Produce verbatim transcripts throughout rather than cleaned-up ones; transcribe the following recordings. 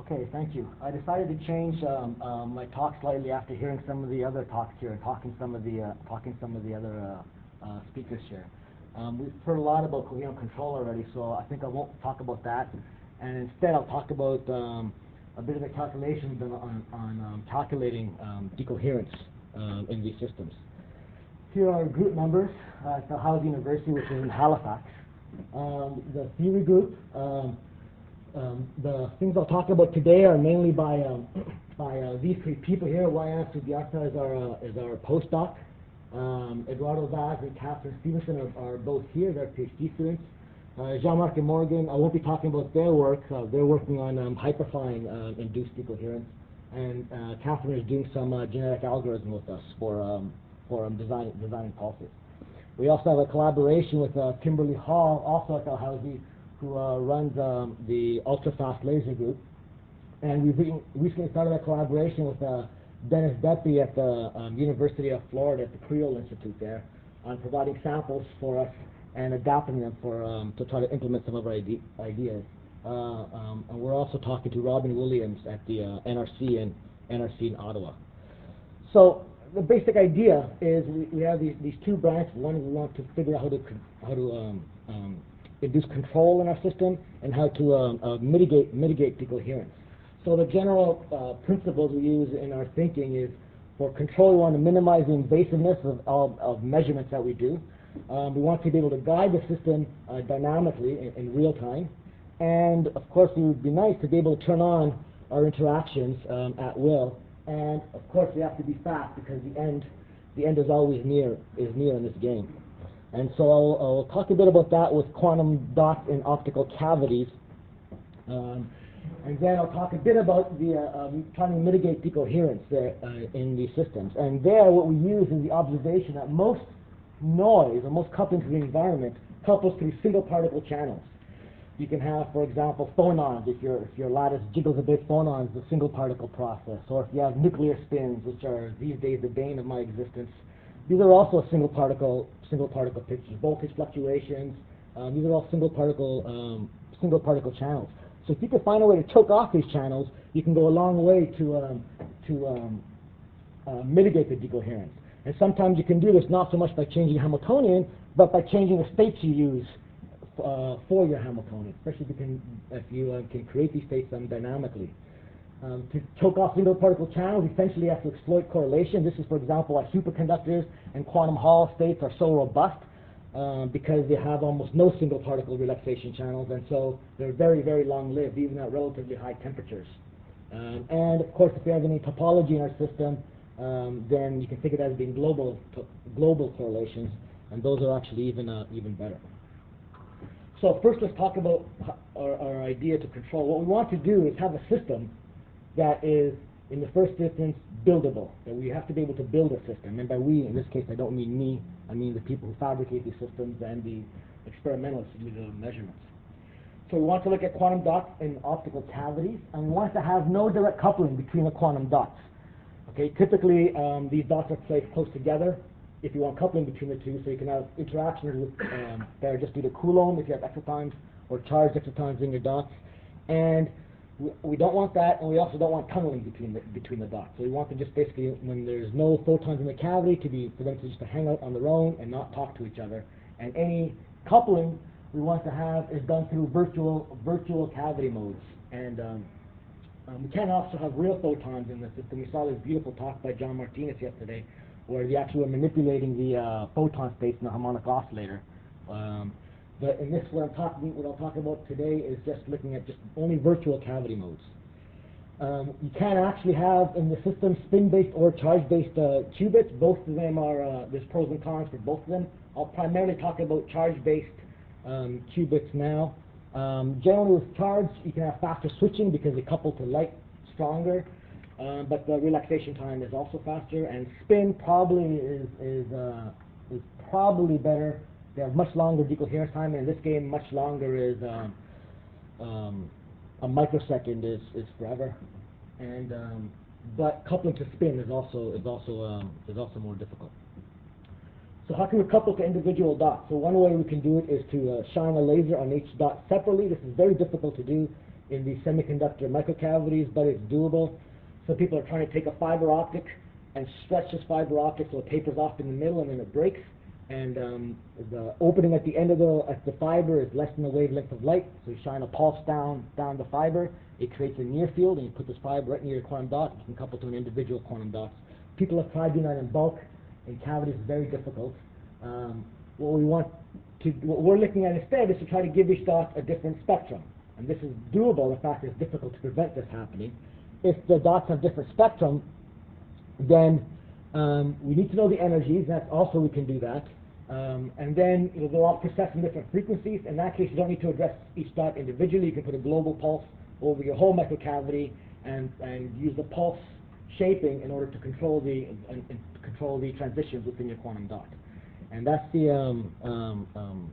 Okay, thank you. I decided to change um, um, my talk slightly after hearing some of the other talks here and talking some of the uh, talking some of the other uh, uh, speakers here. Um, we've heard a lot about coherent control already, so I think I won't talk about that. And instead, I'll talk about um, a bit of the calculations on, on, on um, calculating um, decoherence um, in these systems. Here are group members uh, at Dalhousie University, which is in Halifax. Um, the theory group. Um, Um, the things I'll talk about today are mainly by um, by uh, these three people here. Ryan Subiata is our uh, is our postdoc. Um, Eduardo Vaz and Catherine Stevenson are, are both here. They're PhD students. Uh, Jean-Marc and Morgan, I won't be talking about their work. Uh, they're working on um, hyperfine uh, induced decoherence, and uh, Catherine is doing some uh, genetic algorithm with us for um, for um, design, designing pulses. We also have a collaboration with uh, Kimberly Hall, also at Dalhousie, who uh, runs um, the ultra-fast laser group. And we've re recently started a collaboration with uh, Dennis Beppe at the um, University of Florida at the Creole Institute there on providing samples for us and adapting them for um, to try to implement some of our ide ideas. Uh, um, and we're also talking to Robin Williams at the uh, N R C and N R C in Ottawa. So the basic idea is we, we have these, these two branches. One, we want to figure out how to how to um, um, induce control in our system and how to um, uh, mitigate mitigate decoherence. So the general uh, principles we use in our thinking is for control, we want to minimize the invasiveness of, of, of measurements that we do. Um, we want to be able to guide the system uh, dynamically in, in real time. And of course, it would be nice to be able to turn on our interactions um, at will. And of course, we have to be fast because the end, the end is always near, is near in this game. And so I'll, I'll talk a bit about that with quantum dots in optical cavities. Um, and then I'll talk a bit about the uh, um, trying to mitigate decoherence there, uh, in these systems. And there what we use is the observation that most noise or most coupling to the environment couples through single particle channels. You can have, for example, phonons. If your, if your lattice jiggles a bit, phonons is a single particle process. Or if you have nuclear spins, which are these days the bane of my existence, these are also single particle single particle pictures. Voltage fluctuations. Um, these are all single particle um, single particle channels. So if you can find a way to choke off these channels, you can go a long way to um, to um, uh, mitigate the decoherence. And sometimes you can do this not so much by changing Hamiltonian, but by changing the states you use uh, for your Hamiltonian. Especially if you can if you uh, can create these states um, dynamically. Um, to choke off single particle channels, essentially you have to exploit correlation. This is, for example, why superconductors and quantum Hall states are so robust um, because they have almost no single particle relaxation channels, and so they're very, very long-lived, even at relatively high temperatures. Um, and of course, if you have any topology in our system, um, then you can think of that as being global, global correlations, and those are actually even uh, even better. So first, let's talk about our, our idea to control. What we want to do is have a system that is, in the first instance, buildable, that we have to be able to build a system. And by we, in this case, I don't mean me, I mean the people who fabricate these systems and the experimentalists who do the measurements. So we want to look at quantum dots in optical cavities, and we want to have no direct coupling between the quantum dots. Okay, typically um, these dots are placed close together if you want coupling between the two, so you can have interactions with, um, that are just due to Coulomb if you have exciton's or charged exciton's in your dots. And we don't want that, and we also don't want tunneling between the, between the dots. So we want to just basically, when there's no photons in the cavity, to be for them to just to hang out on their own and not talk to each other. And any coupling we want to have is done through virtual virtual cavity modes. And um, um, we can also have real photons in the system. We saw this beautiful talk by John Martinez yesterday, where they actually were manipulating the uh, photon states in the harmonic oscillator. Um, But in this, what I'm talking, what I'll talk about today is just looking at just only virtual cavity modes. Um, you can actually have in the system spin-based or charge-based uh, qubits. Both of them are, uh, there's pros and cons for both of them. I'll primarily talk about charge-based um, qubits now. Um, generally with charge, you can have faster switching because they couple to light stronger, um, but the relaxation time is also faster. And spin probably is, is, uh, is probably better. They have much longer decoherence time, and in this game, much longer is um, um, a microsecond is, is forever. And um, but coupling to spin is also is also um, is also more difficult. So how can we couple to individual dots? So one way we can do it is to uh, shine a laser on each dot separately. This is very difficult to do in the semiconductor microcavities, but it's doable. So people are trying to take a fiber optic and stretch this fiber optic so it tapers off in the middle and then it breaks. And um, the opening at the end of the, at the fiber is less than the wavelength of light. So you shine a pulse down down the fiber, it creates a near field, and you put this fiber right near your quantum dot. You can couple to an individual quantum dots. People have tried doing that in bulk. In cavities, it's very difficult. Um, what we want to, what we're looking at instead is to try to give each dot a different spectrum. And this is doable. In fact, it's difficult to prevent this happening. If the dots have different spectrum, then um, we need to know the energies. That's also we can do that. Um, and then you know, they're all processed in different frequencies. In that case, you don't need to address each dot individually. You can put a global pulse over your whole microcavity and, and use the pulse shaping in order to control the and, and control the transitions within your quantum dot. And that's the um, um, um,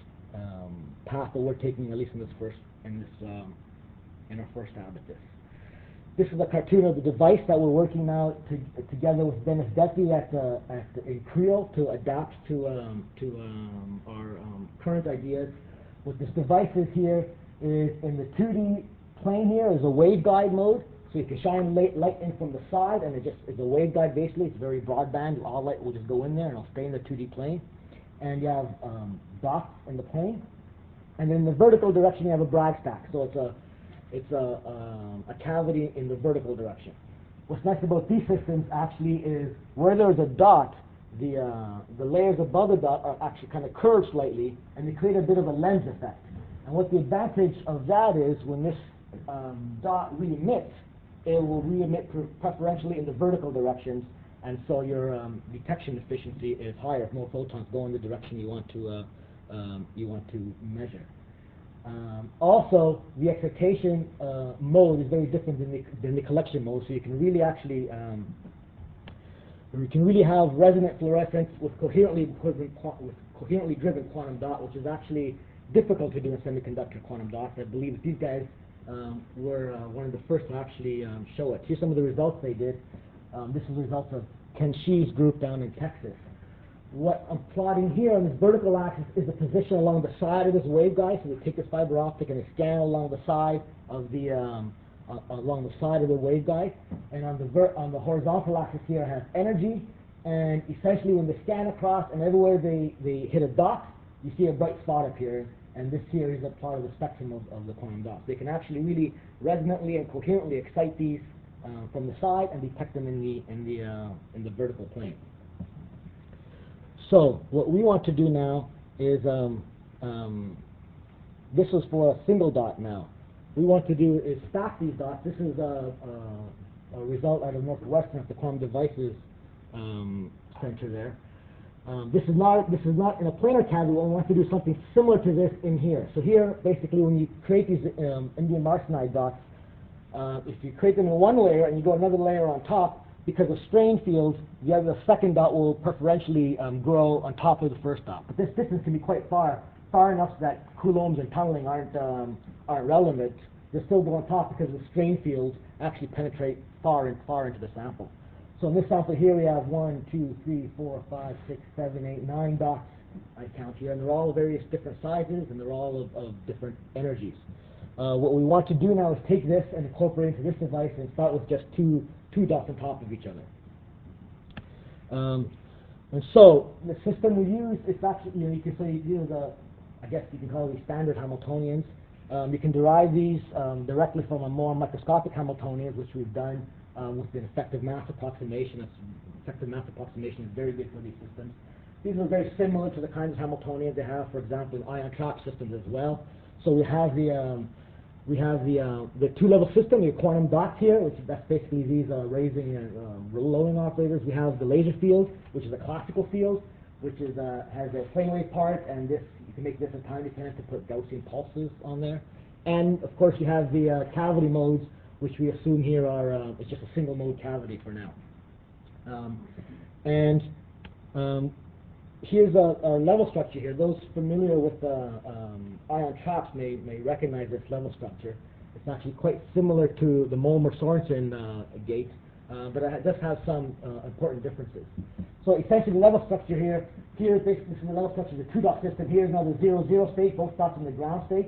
um, path that we're taking, at least in this first in this um, in our first stab at this. This is a cartoon of the device that we're working now to, together with Dennis Detti at, uh, at in Creel to adapt to um, to um, our um, current ideas. What this device is here is in the two D plane here is a waveguide mode, so you can shine light, light in from the side, and it just is a waveguide basically. It's very broadband. All light will just go in there, and it'll stay in the two D plane. And you have um, dots in the plane, and then in the vertical direction you have a Bragg stack. So it's a It's a, um, a cavity in the vertical direction. What's nice about these systems actually is where there's a dot, the, uh, the layers above the dot are actually kind of curved slightly, and they create a bit of a lens effect. And what the advantage of that is, when this um, dot re-emits, it will re-emit pre preferentially in the vertical directions, and so your um, detection efficiency is higher if more photons go in the direction you want to, uh, um, you want to measure. Um, also, the excitation uh, mode is very different than the, than the collection mode, so you can really actually um, you can really have resonant fluorescence with coherently with coherently driven quantum dot, which is actually difficult to do in semiconductor quantum dots. I believe that these guys um, were uh, one of the first to actually um, show it. Here's some of the results they did. Um, this is the results of Ken Shee's group down in Texas. What I'm plotting here on this vertical axis is the position along the side of this waveguide. So they take this fiber optic and they scan along the side of the um, uh, along the side of the waveguide. And on the ver on the horizontal axis here has energy. And essentially, when they scan across and everywhere they they hit a dot, you see a bright spot appear. And this here is a part of the spectrum of, of the quantum dots. They can actually really resonantly and coherently excite these uh, from the side and detect them in the in the uh, in the vertical plane. So what we want to do now is, um, um, this is for a single dot now. We want to do is stack these dots. This is a, a, a result out of Northwestern at the Quantum Devices um, Center there. Um, this is not this is not in a planar cavity. We want to do something similar to this in here. So here, basically, when you create these um, indium arsenide dots, uh, if you create them in one layer and you go another layer on top, because of strain fields, the other the second dot will preferentially um, grow on top of the first dot. But this distance can be quite far, far enough that coulombs and tunneling aren't um, aren't relevant. They still go on top because the strain fields actually penetrate far and far into the sample. So in this sample here, we have one, two, three, four, five, six, seven, eight, nine dots. I count here, and they're all various different sizes, and they're all of, of different energies. Uh, what we want to do now is take this and incorporate into this device and start with just two two dots on top of each other. Um, and so the system we use, it's actually, you know, you can say these are the, I guess you can call these standard Hamiltonians. Um, you can derive these um, directly from a more microscopic Hamiltonian, which we've done um, with an effective mass approximation. That's, effective mass approximation is very good for these systems. These are very similar to the kinds of Hamiltonians they have, for example, in ion trap systems as well. So we have the um, We have the uh, the two-level system, your quantum dots here, which is, that's basically these uh, raising and uh, lowering operators. We have the laser field, which is a classical field, which is uh, has a plane wave part, and this you can make this a time dependent to put Gaussian pulses on there. And of course, you have the uh, cavity modes, which we assume here are uh, it's just a single mode cavity for now. Um, and um, Here's a, a level structure here. Those familiar with uh, um, ion traps may, may recognize this level structure. It's actually quite similar to the Molmer-Sorensen uh, gate, uh, but it does have some uh, important differences. So essentially the level structure here, here basically this is the level structure of the two-dot system. Here's now the zero, zero state, both dots in the ground state.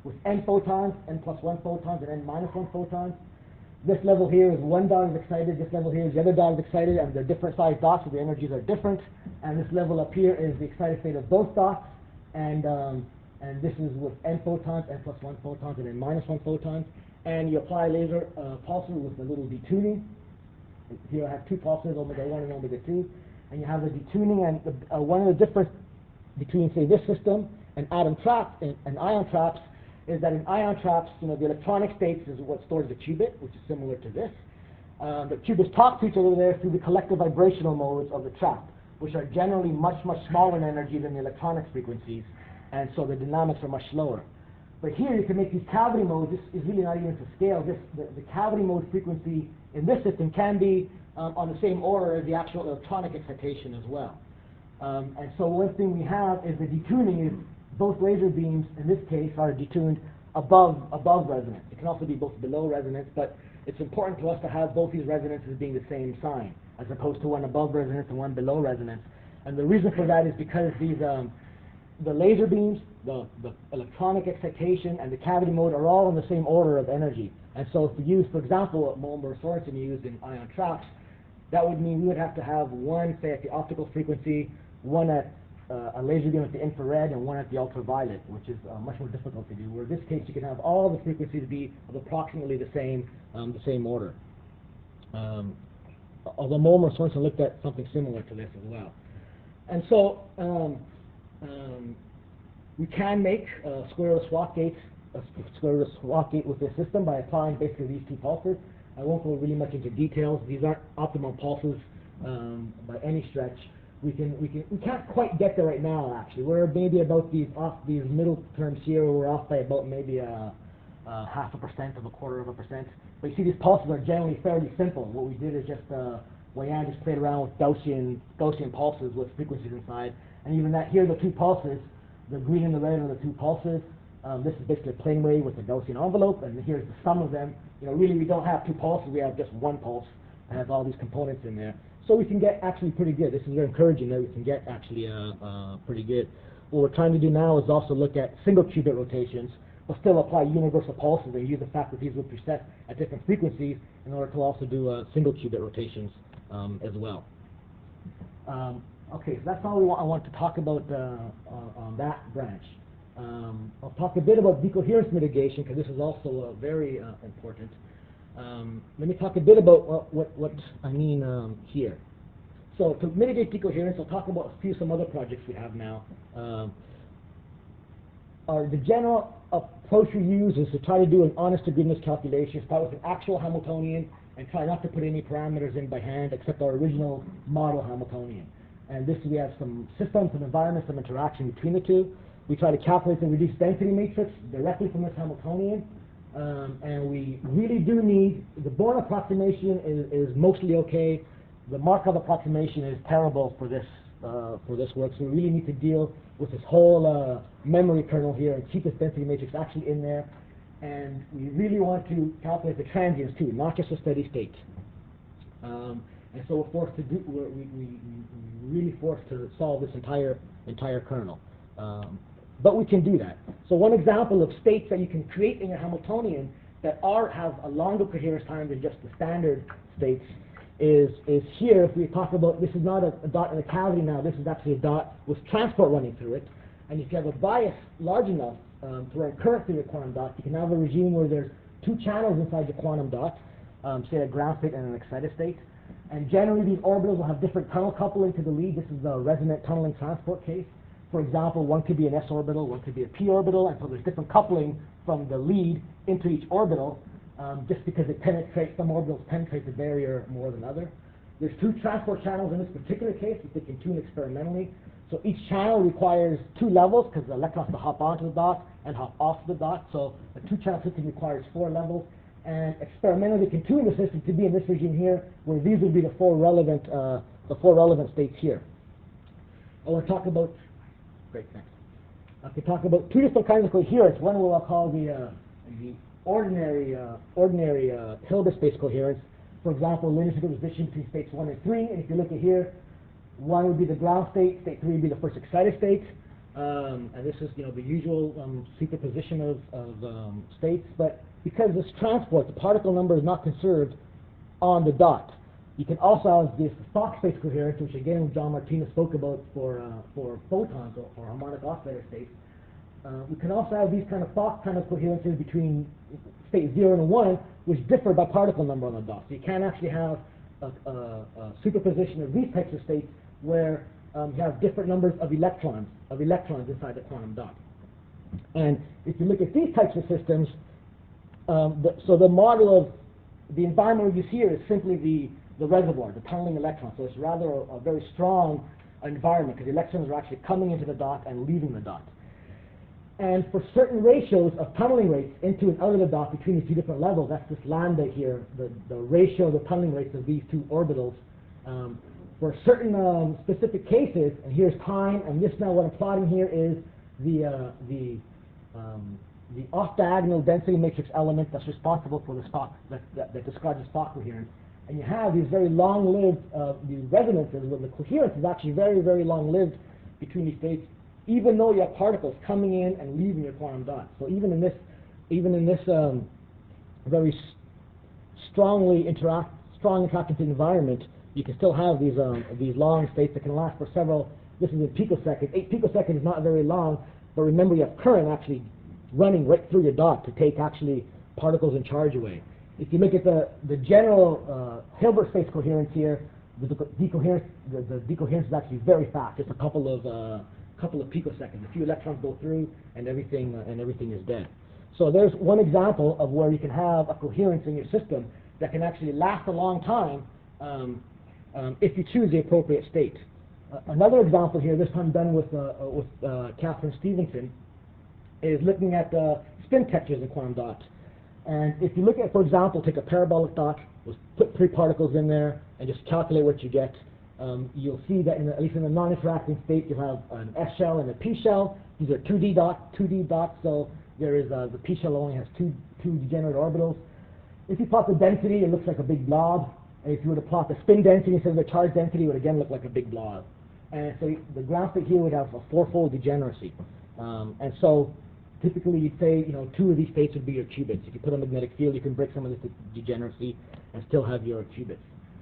with n photons, n plus one photons, and n minus one photons. This level here is one dot is excited, this level here is the other dot is excited, and they're different sized dots, so the energies are different. And this level up here is the excited state of both dots, and um, and this is with n photons, n plus one photons, and n minus one photons. And you apply laser uh, pulses with a little detuning. Here I have two pulses, omega one and omega two, and you have the detuning. And the, uh, one of the difference between, say, this system and atom traps and, and ion traps is that in ion traps, you know, the electronic states is what stores the qubit, which is similar to this. Um, the qubits talk to each other there through the collective vibrational modes of the trap, which are generally much, much smaller in energy than the electronics frequencies, and so the dynamics are much slower. But here you can make these cavity modes. This is really not even to scale. This, the, the cavity mode frequency in this system can be um, on the same order as the actual electronic excitation as well. Um, and so one thing we have is the detuning is both laser beams, in this case, are detuned above, above resonance. It can also be both below resonance, but it's important to us to have both these resonances being the same sign, as opposed to one above resonance and one below resonance. And the reason for that is because these um, the laser beams, the, the electronic excitation, and the cavity mode are all in the same order of energy. And so if we use, for example, what Mollendorf Sorensen used in ion traps, that would mean we would have to have one, say, at the optical frequency, one at uh, a laser beam at the infrared, and one at the ultraviolet, which is uh, much more difficult to do. Where in this case, you can have all the frequencies be of approximately the same, um, the same order. Um, although Mollendorf Sorensen looked at something similar to this as well. And so, um, Um, we can make a square root of Schwatt gate, a square root of Schwatt gate with this system by applying basically these two pulses. I won't go really much into details. These aren't optimal pulses um, by any stretch. We can we can we can't quite get there right now. Actually, we're maybe about these off these middle terms here. We're off by about maybe a, a half a percent of a quarter of a percent. But you see, these pulses are generally fairly simple. What we did is just uh, Weyand just played around with Gaussian Gaussian pulses with frequencies inside. And even that here, the two pulses, the green and the red are the two pulses. Um, this is basically a plane wave with a Gaussian envelope, and here's the sum of them. You know, really, we don't have two pulses; we have just one pulse that has all these components in there. So we can get actually pretty good. This is very encouraging that we can get actually uh, uh, pretty good. What we're trying to do now is also look at single qubit rotations, but still apply universal pulses and use the fact that these will be set at different frequencies in order to also do uh, single qubit rotations um, as well. Um, Okay, so that's all we want, I want to talk about uh, on, on that branch. Um, I'll talk a bit about decoherence mitigation because this is also uh, very uh, important. Um, let me talk a bit about what, what, what I mean um, here. So to mitigate decoherence, I'll talk about a few some other projects we have now. Um, our, the general approach we use is to try to do an honest to goodness calculation, start with an actual Hamiltonian, and try not to put any parameters in by hand except our original model Hamiltonian. And this, we have some systems, some environments, some interaction between the two. We try to calculate the reduced density matrix directly from this Hamiltonian. Um, and we really do need, the Born approximation is, is mostly okay. The Markov approximation is terrible for this, uh, for this work. So we really need to deal with this whole uh, memory kernel here and keep this density matrix actually in there. And we really want to calculate the transients too, not just a steady state. Um, And so we're forced to do, we're, we, we, we're really forced to solve this entire, entire kernel. Um, but we can do that. So one example of states that you can create in your Hamiltonian that are, have a longer coherence time than just the standard states is, is here. If we talk about, this is not a, a dot in a cavity now, this is actually a dot with transport running through it. And if you have a bias large enough um, to run current through your quantum dot, you can have a regime where there's two channels inside your quantum dot, um, say a ground state and an excited state. And generally, these orbitals will have different tunnel coupling to the lead. This is the resonant tunneling transport case. For example, one could be an s orbital, one could be a p orbital, and so there's different coupling from the lead into each orbital, um, just because it penetrates, some orbitals penetrate the barrier more than others. There's two transport channels in this particular case, which they can tune experimentally. So each channel requires two levels, because the electrons to hop onto the dot and hop off the dot. So a two-channel system requires four levels. And experimentally can tune the system to be in this regime here, where these would be the four relevant, uh, the four relevant states here. I want to talk about, great, thanks. I can talk about two different kinds of coherence. One what I'll call the, uh, the ordinary, uh, ordinary uh, Hilbert space coherence. For example, linear superposition between states one and three. And if you look at here, one would be the ground state, state three would be the first excited state. Um, and this is, you know, the usual um, superposition of, of um, states, but because this transport, the particle number is not conserved on the dot. You can also have this Fock space coherence, which again John Martinez spoke about for uh, for photons or, or harmonic oscillator states. Uh, we can also have these kind of Fock kind of coherences between state zero and one, which differ by particle number on the dot. So you can actually have a, a, a superposition of these types of states where um, you have different numbers of electrons of electrons inside the quantum dot. And if you look at these types of systems, um, the, so the model of the environment we use here is simply the, the reservoir, the tunneling electron. So it's rather a, a very strong environment because the electrons are actually coming into the dot and leaving the dot. And for certain ratios of tunneling rates into and out of the dot between the two different levels, that's this lambda here, the, the ratio of the tunneling rates of these two orbitals. Um, for certain um, specific cases, and here's time, and this now what I'm plotting here is the, uh, the, um, the off-diagonal density matrix element that's responsible for the Fock, that, that, that describes the Fock coherence. And you have these very long-lived uh, these resonances where the coherence is actually very, very long-lived between these states, even though you have particles coming in and leaving your quantum dot. So even in this, even in this um, very s strongly interact, strong interactive environment, you can still have these um, these long states that can last for several. This is in picoseconds. Eight picoseconds is not very long, but remember you have current actually running right through your dot to take actually particles and charge away. If you look at the the general uh, Hilbert space coherence here, the decoherence the, the decoherence is actually very fast. Just a couple of uh, couple of picoseconds. A few electrons go through, and everything uh, and everything is dead. So there's one example of where you can have a coherence in your system that can actually last a long time um, um, if you choose the appropriate state. Uh, another example here, this time done with uh, uh, with uh, Catherine Stevenson, is looking at uh, spin textures in quantum dots. And if you look at, for example, take a parabolic dot, put three particles in there, and just calculate what you get. Um, you'll see that, in the, at least in the non-interacting state, you have an S shell and a P shell. These are two D dots, two D dots, so there is uh, the P shell only has two two degenerate orbitals. If you plot the density, it looks like a big blob. And if you were to plot the spin density instead of the charge density, it would again look like a big blob. And so the ground state here would have a fourfold degeneracy. Um, and so typically you'd say, you know, two of these states would be your qubits. If you put a magnetic field, you can break some of this degeneracy and still have your qubits.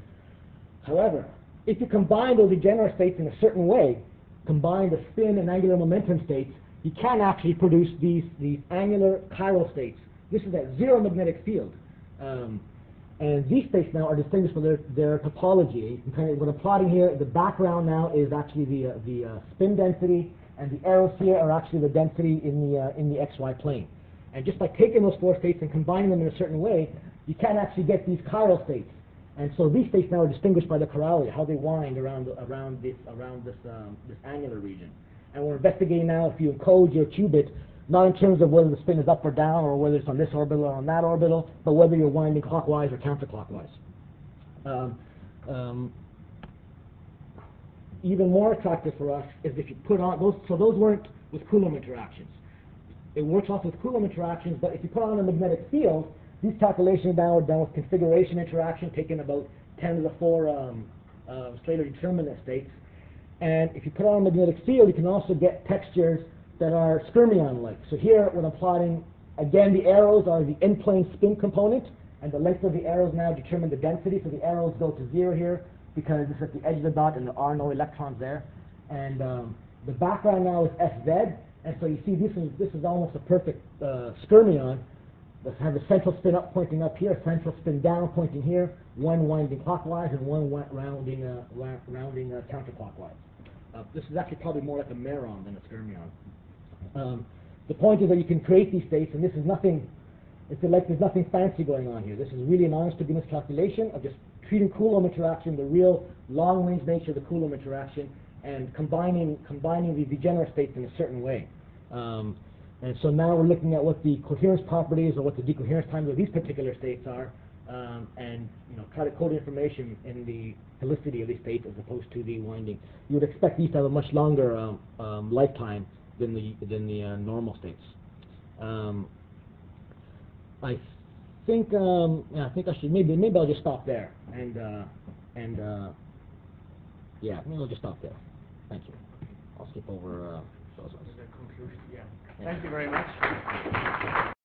However, if you combine those degenerate states in a certain way, combine the spin and angular momentum states, you can actually produce these, these angular chiral states. This is at zero magnetic field. Um, and these states now are distinguished for their, their topology. You can kind of, what I'm plotting here, the background now is actually the, uh, the uh, spin density, and the arrows here are actually the density in the, uh, in the xy plane. And just by taking those four states and combining them in a certain way, you can actually get these chiral states. And so these states now are distinguished by the chirality, how they wind around around this around this um, this angular region. And we're investigating now if you encode your qubit, not in terms of whether the spin is up or down or whether it's on this orbital or on that orbital, but whether you're winding clockwise or counterclockwise. Um, um, even more attractive for us is if you put on those. So those weren't with Coulomb interactions. It works off with Coulomb interactions, but if you put on a magnetic field, these calculations now are done with configuration interaction, taking about ten to the four um, uh, Slater determinant states. And if you put on a magnetic field, you can also get textures that are skyrmion-like. So here, when I'm plotting, again, the arrows are the in-plane spin component, and the length of the arrows now determine the density. So the arrows go to zero here because it's at the edge of the dot, and there are no electrons there. And um, the background now is S Z, and so you see this is this is almost a perfect uh, skyrmion. Let's have a central spin up pointing up here, a central spin down pointing here, one winding clockwise and one rounding uh, rounding uh, counterclockwise. Uh, this is actually probably more like a meron than a skyrmion. Um, the point is that you can create these states, and this is nothing. It's like there's nothing fancy going on here. This is really an honest to goodness calculation of just treating Coulomb interaction, the real long-range nature of the Coulomb interaction, and combining combining the degenerate states in a certain way. Um, And so now we're looking at what the coherence properties or what the decoherence times of these particular states are, um, and you know, try to code information in the helicity of these states as opposed to the winding. You would expect these to have a much longer um, um, lifetime than the than the uh, normal states. Um, I think um, yeah, I think I should maybe maybe I'll just stop there and uh, and uh, yeah, maybe I'll just stop there. Thank you. I'll skip over. Uh, process. The conclusion, yeah. Thank you very much.